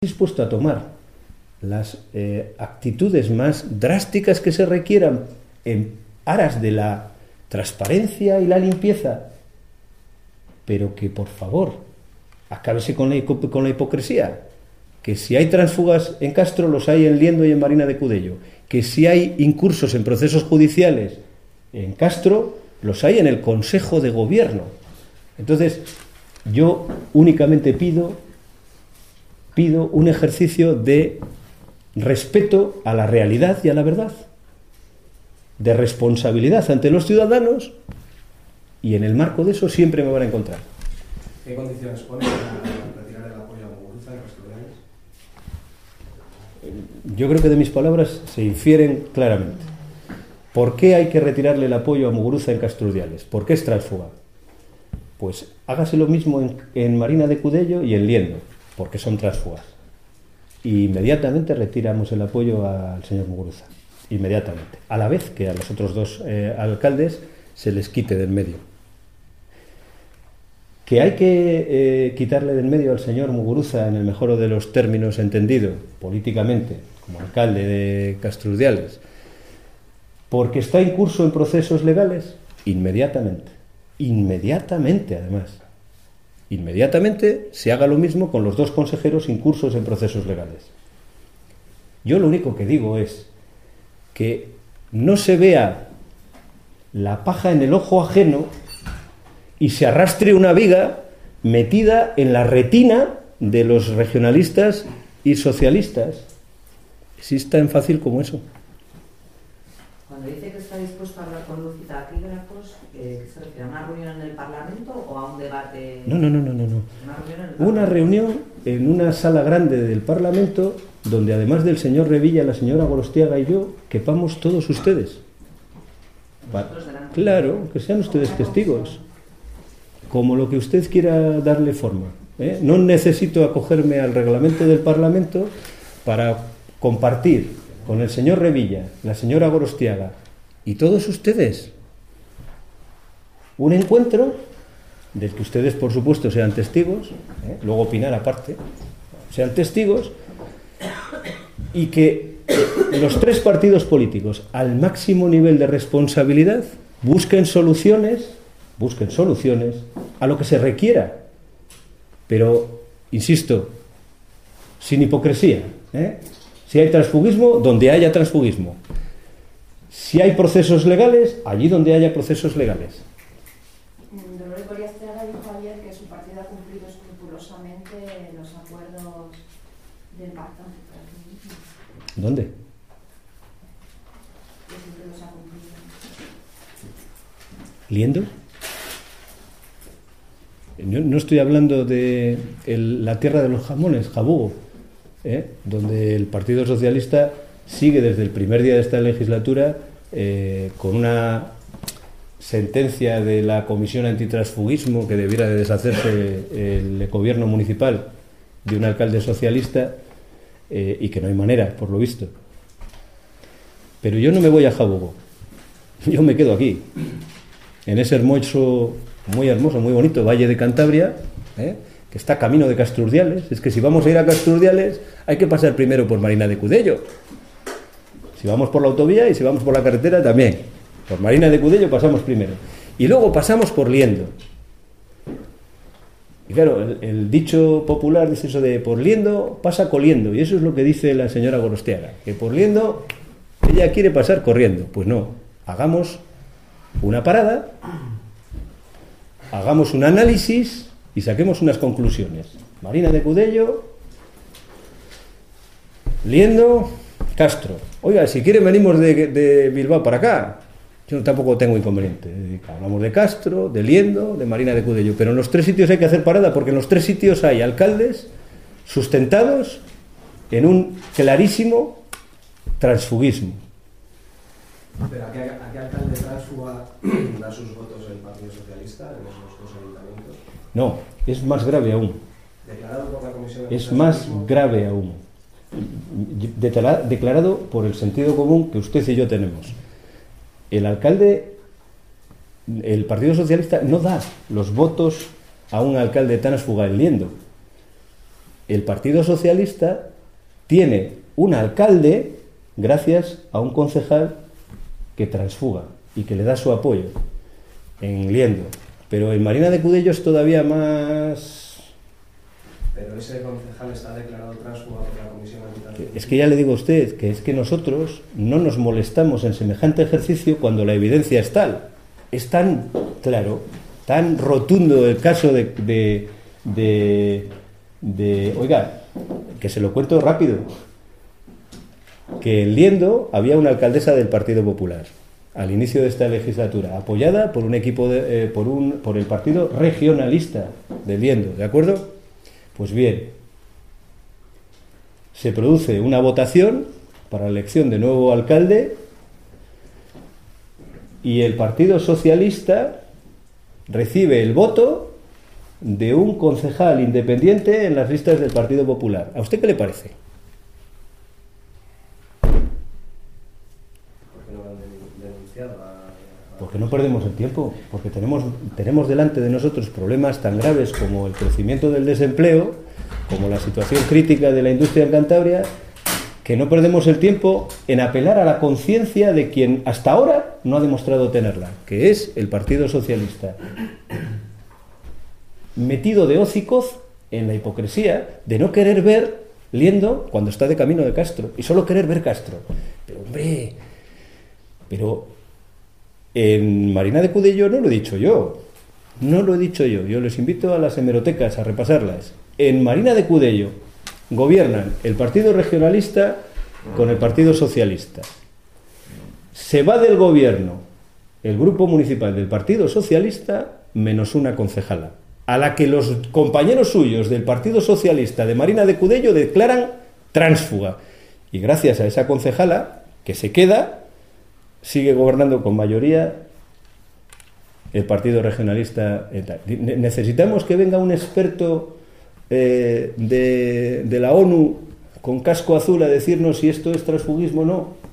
dispuesto a tomar las actitudes más drásticas que se requieran en aras de la transparencia y la limpieza, pero que por favor acábese con la hipocresía, que si hay tránsfugas en Castro los hay en Liendo y en Marina de Cudello, que si hay incursos en procesos judiciales en Castro los hay en el Consejo de Gobierno. Entonces yo únicamente pido un ejercicio de respeto a la realidad y a la verdad, de responsabilidad ante los ciudadanos, y en el marco de eso siempre me van a encontrar. ¿Qué condiciones pone para retirar el apoyo a Muguruza en Castrudiales? Yo creo que de mis palabras se infieren claramente. ¿Por qué hay que retirarle el apoyo a Muguruza en Castrudiales? ¿Por qué es tránsfuga? Pues hágase lo mismo en Marina de Cudello y en Liendo, porque son tránsfugas. Y inmediatamente retiramos el apoyo al señor Muguruza. Inmediatamente. A la vez que a los otros dos alcaldes se les quite del medio. Que hay que quitarle del medio al señor Muguruza, en el mejor de los términos entendido, políticamente, como alcalde de Castrudiales, porque está en curso en procesos legales, inmediatamente. Inmediatamente, además. Inmediatamente se haga lo mismo con los dos consejeros incursos en procesos legales. Yo lo único que digo es que no se vea la paja en el ojo ajeno y se arrastre una viga metida en la retina de los regionalistas y socialistas. Si es tan fácil como eso. Cuando dice que está dispuesto a hablar con luz y taquígrafos, ¿qué se refiere? ¿A una reunión en el Parlamento o a un debate? No. ¿Una reunión en el Parlamento? Una reunión en una sala grande del Parlamento, donde además del señor Revilla, la señora Gorostiaga y yo, quepamos todos ustedes. Claro, que sean ustedes testigos. Como lo que usted quiera darle forma. No necesito acogerme al reglamento del Parlamento para compartir con el señor Revilla, la señora Gorostiaga y todos ustedes un encuentro del que ustedes, por supuesto, sean testigos, luego opinar aparte, sean testigos, y que los tres partidos políticos, al máximo nivel de responsabilidad, busquen soluciones a lo que se requiera, pero, insisto, sin hipocresía. Si hay transfugismo, donde haya transfugismo. Si hay procesos legales, allí donde haya procesos legales. Dolores Gorostiaga dijo ayer que su partido ha cumplido escrupulosamente los acuerdos del pacto antitransfugismo. ¿Dónde? Que siempre los ha cumplido. ¿Liendo? No estoy hablando de la tierra de los jamones, Jabugo, donde el Partido Socialista sigue desde el primer día de esta legislatura con una sentencia de la Comisión Antitransfugismo que debiera de deshacerse el gobierno municipal de un alcalde socialista, y que no hay manera, por lo visto. Pero yo no me voy a Jabugo, yo me quedo aquí, en ese hermoso, muy bonito Valle de Cantabria, que está camino de Castrudiales. Es que si vamos a ir a Castrudiales hay que pasar primero por Marina de Cudello. Si vamos por la autovía y si vamos por la carretera también. Por Marina de Cudello pasamos primero. Y luego pasamos por Liendo. Y claro, el dicho popular dice eso de por Liendo pasa coliendo. Y eso es lo que dice la señora Gorostiaga. Que por Liendo ella quiere pasar corriendo. Pues no, hagamos una parada, hagamos un análisis y saquemos unas conclusiones. Marina de Cudello, Liendo, Castro. Oiga, si quieren venimos de Bilbao para acá. Yo tampoco tengo inconveniente. Hablamos de Castro, de Liendo, de Marina de Cudello. Pero en los tres sitios hay que hacer parada, porque en los tres sitios hay alcaldes sustentados en un clarísimo transfugismo. ¿Pero a qué alcalde tránsfuga da sus votos el Partido Socialista en esos dos ayuntamientos? No, es más grave aún. Declarado por la Comisión Es más grave aún. Declarado por el sentido común que usted y yo tenemos. El alcalde, el Partido Socialista no da los votos a un alcalde tránsfuga en Liendo. el Partido Socialista tiene un alcalde gracias a un concejal que transfuga y que le da su apoyo en Liendo. Pero en Marina de Cudello es todavía más... Pero ese concejal está declarado tránsfuga por la Comisión Antitransfugismo. Es que ya le digo a usted que es que nosotros no nos molestamos en semejante ejercicio cuando la evidencia es tal. Es tan claro, tan rotundo el caso de oiga, que se lo cuento rápido, que en Liendo había una alcaldesa del Partido Popular al inicio de esta legislatura, apoyada por un equipo por el Partido Regionalista de Liendo, ¿de acuerdo? Pues bien, se produce una votación para la elección de nuevo alcalde y el Partido Socialista recibe el voto de un concejal independiente en las listas del Partido Popular. ¿A usted qué le parece? ¿Por qué no lo han denunciado? Porque no perdemos el tiempo, porque tenemos delante de nosotros problemas tan graves como el crecimiento del desempleo, como la situación crítica de la industria en Cantabria, que no perdemos el tiempo en apelar a la conciencia de quien hasta ahora no ha demostrado tenerla, que es el Partido Socialista, metido de hocicos en la hipocresía de no querer ver Liendo cuando está de camino de Castro, y solo querer ver Castro. Pero hombre, en Marina de Cudello no lo he dicho yo, yo les invito a las hemerotecas a repasarlas. En Marina de Cudello gobiernan el Partido Regionalista con el Partido Socialista. Se va del gobierno el grupo municipal del Partido Socialista menos una concejala, a la que los compañeros suyos del Partido Socialista de Marina de Cudello declaran tránsfuga. Y gracias a esa concejala, que se queda, sigue gobernando con mayoría el Partido Regionalista. Necesitamos que venga un experto de la ONU con casco azul a decirnos si esto es transfugismo o no.